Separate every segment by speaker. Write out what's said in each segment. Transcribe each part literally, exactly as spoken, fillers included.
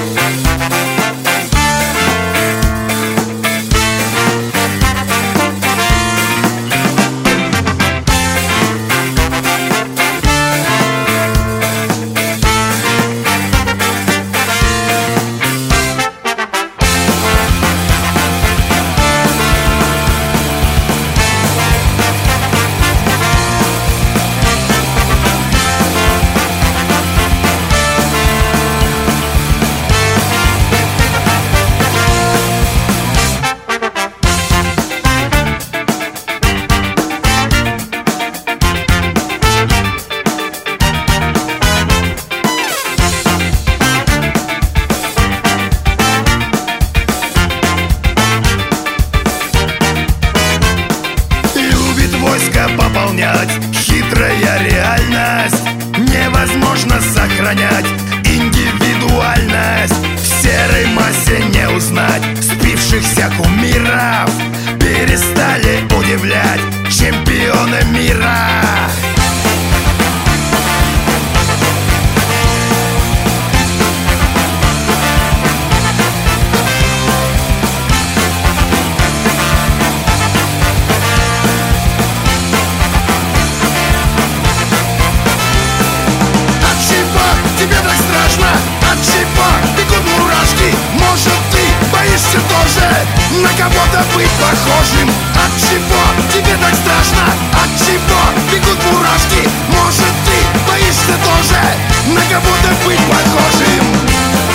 Speaker 1: Пополнять хитрая реальность, невозможно сохранять индивидуальность. В серой массе не узнать спившихся кумиров, перестали удивлять чемпионы мира. Тебе так страшно, от чего бегут мурашки? Может, ты боишься тоже на кого-то быть похожим? От чего тебе так страшно, от чего бегут мурашки? Может, ты боишься тоже на кого-то быть похожим?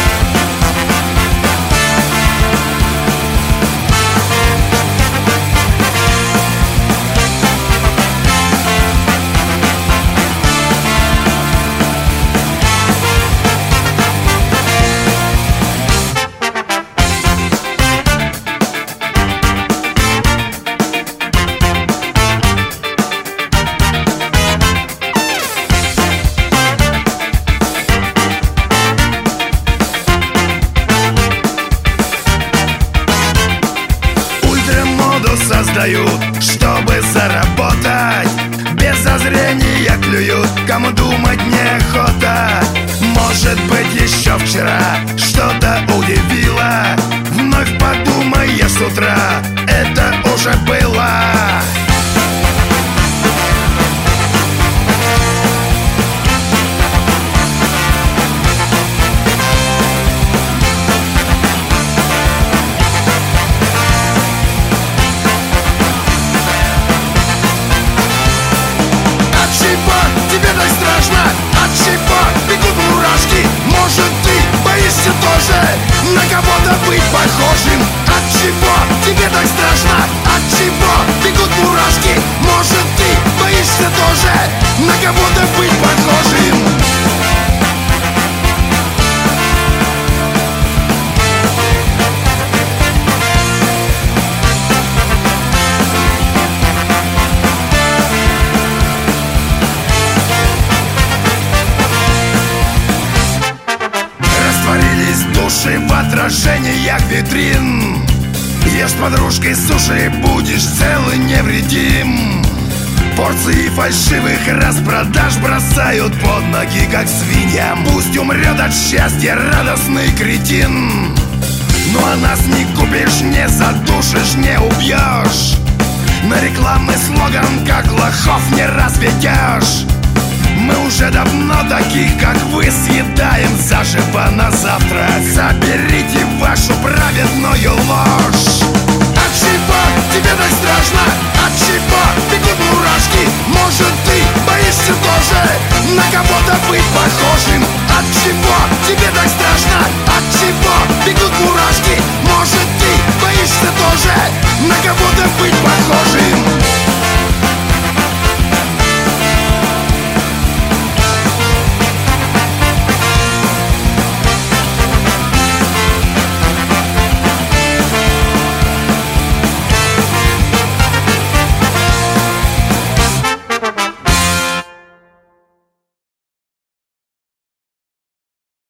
Speaker 1: Создают, чтобы заработать, без зазрения клюют, кому думать неохота. Может быть, еще вчера что-то удивило, вновь подумаешь с утра, это уже было. От чего бегут мурашки? Может, ты боишься тоже на кого-то быть похожим? От чего тебе так страшно? От чего бегут мурашки? Может, ты боишься тоже на кого-то быть похожим? В отражениях витрин ешь с подружкой суши, будешь цел и невредим. Порции фальшивых распродаж бросают под ноги, как свиньям. Пусть умрет от счастья радостный кретин, но а нас не купишь, не задушишь, не убьешь. На рекламный слоган, как лохов, не разведешь. Мы уже давно таких, как вы, съедаем заживо на завтра. Заберите вашу праведную ложь. От чего тебе так страшно? От чего бегут мурашки? Может, ты боишься тоже на кого-то быть похожим? От чего тебе так страшно? От чего бегут мурашки?